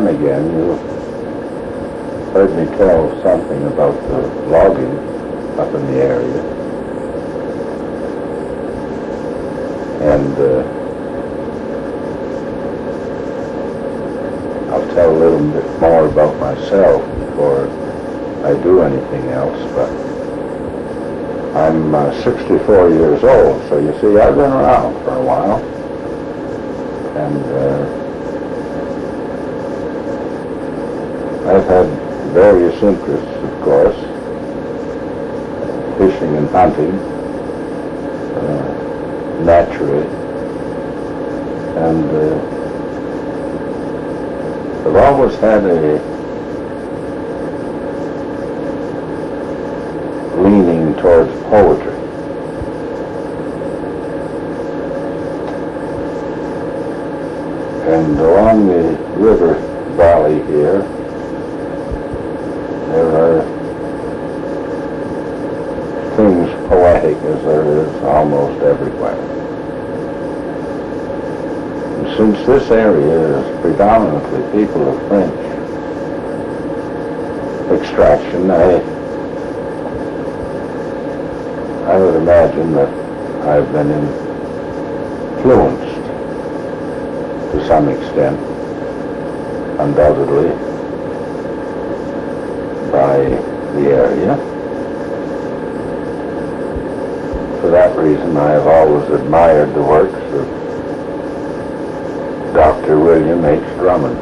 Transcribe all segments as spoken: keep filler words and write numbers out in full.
and again you heard me tell something about the logging up in the area. And uh, I'll tell a little bit more about myself before I do anything else, but I'm uh, sixty-four years old, so you see I've been around for a while. And uh, I've had various interests, of course, fishing and hunting, uh, naturally, and uh, I've always had a leaning towards poetry. And along the river valley here, there are things poetic as there is almost everywhere. And since this area is predominantly people of French extraction, I I would imagine that I've been influenced to some extent, undoubtedly, by the area. For that reason, I have always admired the works of Doctor William H. Drummond.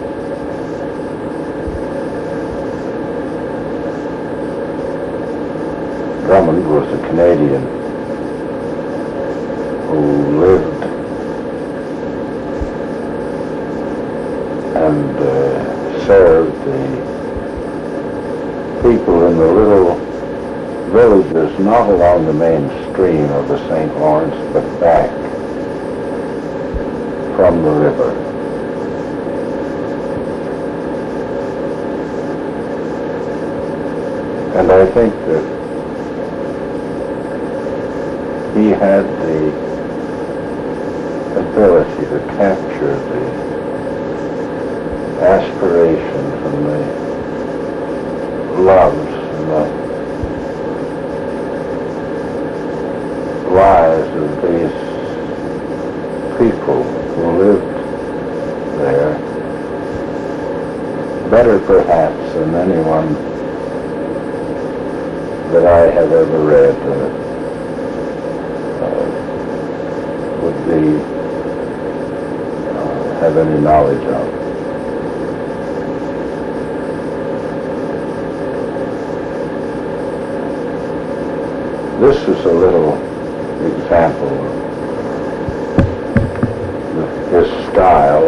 Drummond was a Canadian who lived and uh, served the people in the little villages not along the main stream of the Saint Lawrence, but back from the river. And I think that he had the ability to capture the aspirations and the loves and the lives of these people who lived there better perhaps than anyone that I have ever read uh, uh, would be uh, have any knowledge of. This is a little example of his style,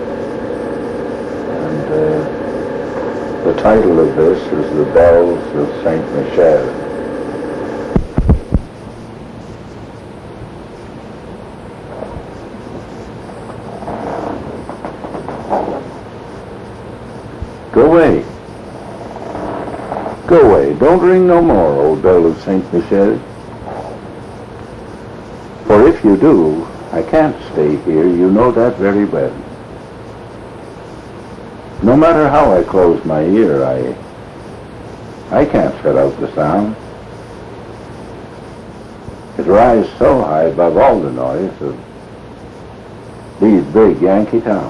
and uh, the title of this is The Bells of Saint Michel. Go away. Go away. Don't ring no more, old bell of Saint Michel. For if you do, I can't stay here, you know that very well. No matter how I close my ear, I I can't shut out the sound. It rises so high above all the noise of these big Yankee towns.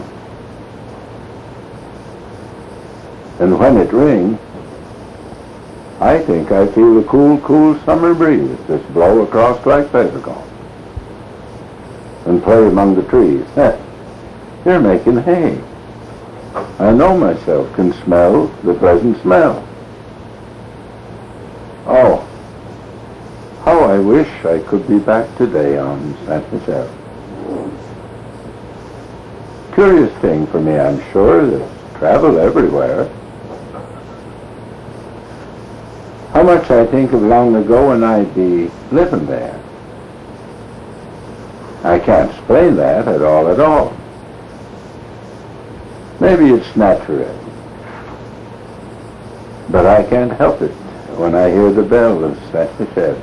And when it rings, I think I feel the cool, cool summer breeze just blow across like peppercorn and play among the trees. Heh, you're making hay. I know myself can smell the pleasant smell. Oh, how I wish I could be back today on Saint Michel. Curious thing for me, I'm sure, that travel everywhere. How much I think of long ago when I'd be living there. I can't explain that at all at all. Maybe it's natural, but I can't help it when I hear the bell of Saint Michel.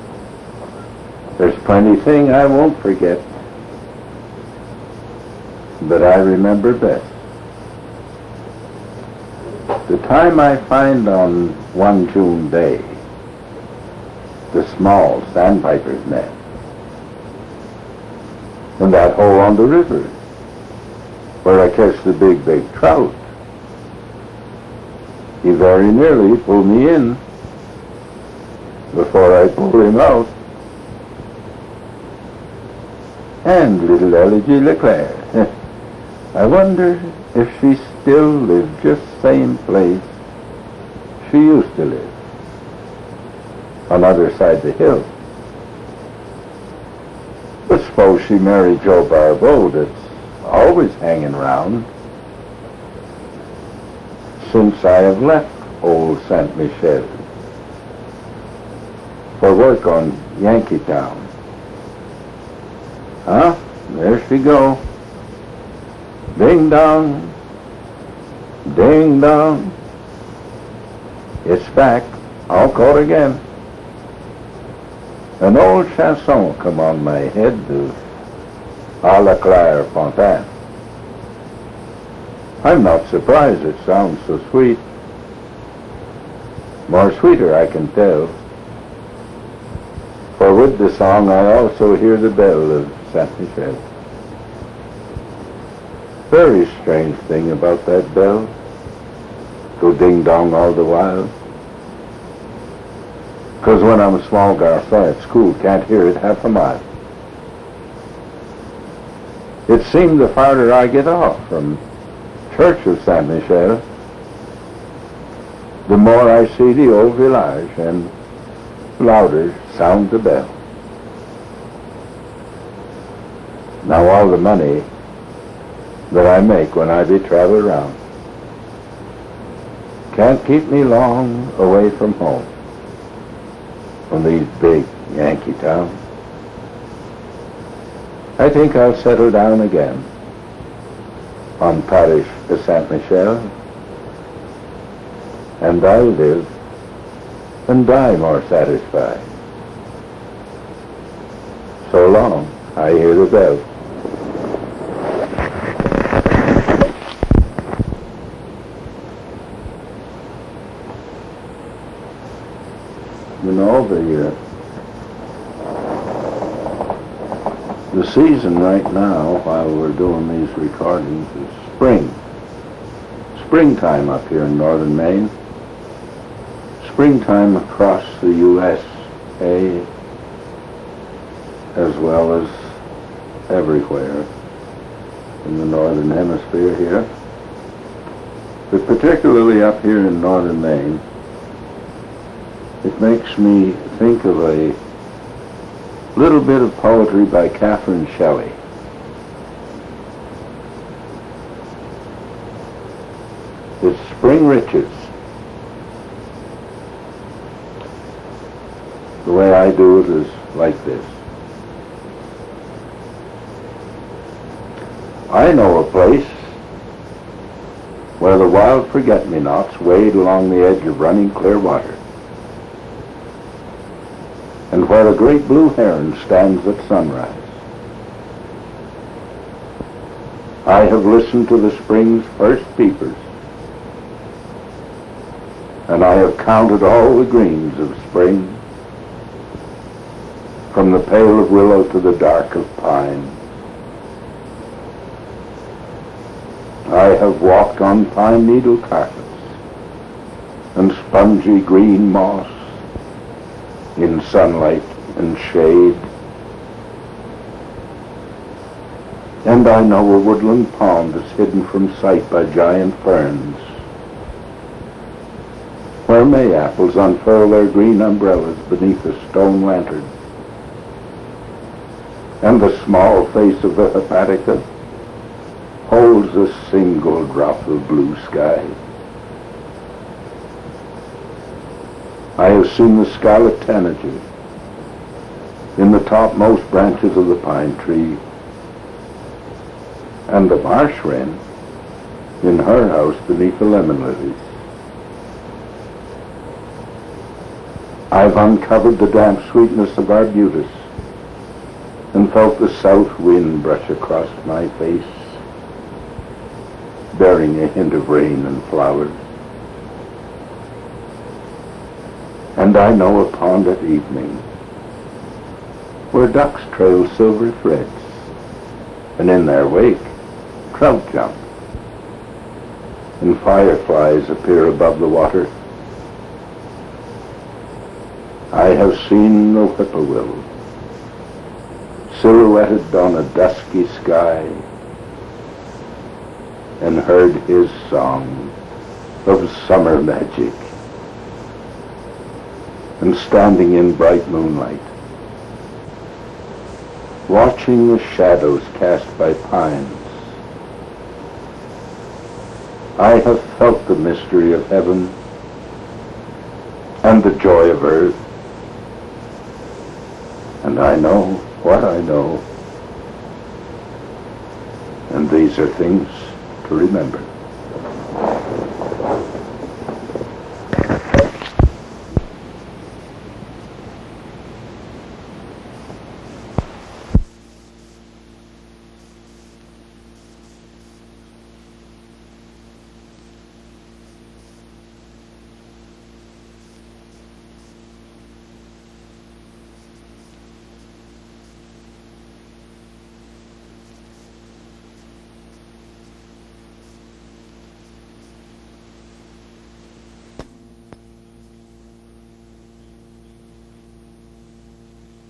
There's plenty thing I won't forget. that I remember best. The time I find on one June day the small sandpiper's nest in that hole on the river where I catch the big, big trout. He very nearly pulled me in before I pulled him out. And little Elegy Leclerc, I wonder if she still lives just same place she used to live, on other side the hill. But suppose she married Joe Barbeau that's always hanging round since I have left old Saint Michel for work on Yankee Town. Huh? There she go. Ding dong. Ding dong. It's back. I'll call again. An old chanson come on my head of à la Claire Fontaine. I'm not surprised it sounds so sweet. More sweeter, I can tell. For with the song I also hear the bell of Saint Michel. Very strange thing about that bell. Go ding-dong all the while. Because when I'm a small garçon at school, can't hear it half a mile. It seems the farther I get off from Church of Saint Michel, the more I see the old village and louder sound the bell. Now all the money that I make when I be travel around can't keep me long away from home, from these big Yankee towns. I think I'll settle down again on Parish de Saint Michel, and I'll live and die more satisfied. So long, I hear the bell. You know, the, uh, the season right now, while we're doing these recordings, is spring. Springtime up here in northern Maine. Springtime across the U S A, as well as everywhere in the northern hemisphere here. But particularly up here in northern Maine, it makes me think of a little bit of poetry by Catherine Shelley. It's Spring Riches. The way I do it is like this. I know a place where the wild forget-me-nots wade along the edge of running clear water, and where a great blue heron stands at sunrise. I have listened to the spring's first peepers, and I have counted all the greens of spring, from the pale of willow to the dark of pine. I have walked on pine needle carpets and spongy green moss, in sunlight and shade. And I know a woodland pond is hidden from sight by giant ferns, where May-apples unfurl their green umbrellas beneath a stone lantern, and the small face of the hepatica holds a single drop of blue sky. I have seen the scarlet tanager in the topmost branches of the pine tree, and the marsh wren in her house beneath the lemon lilies. I've uncovered the damp sweetness of arbutus and felt the south wind brush across my face bearing a hint of rain and flowers. And I know a pond at evening where ducks trail silver threads, and in their wake trout jump, and fireflies appear above the water. I have seen the whippoorwill silhouetted on a dusky sky, and heard his song of summer magic. And standing in bright moonlight, watching the shadows cast by pines, I have felt the mystery of heaven and the joy of earth, and I know what I know, and these are things to remember.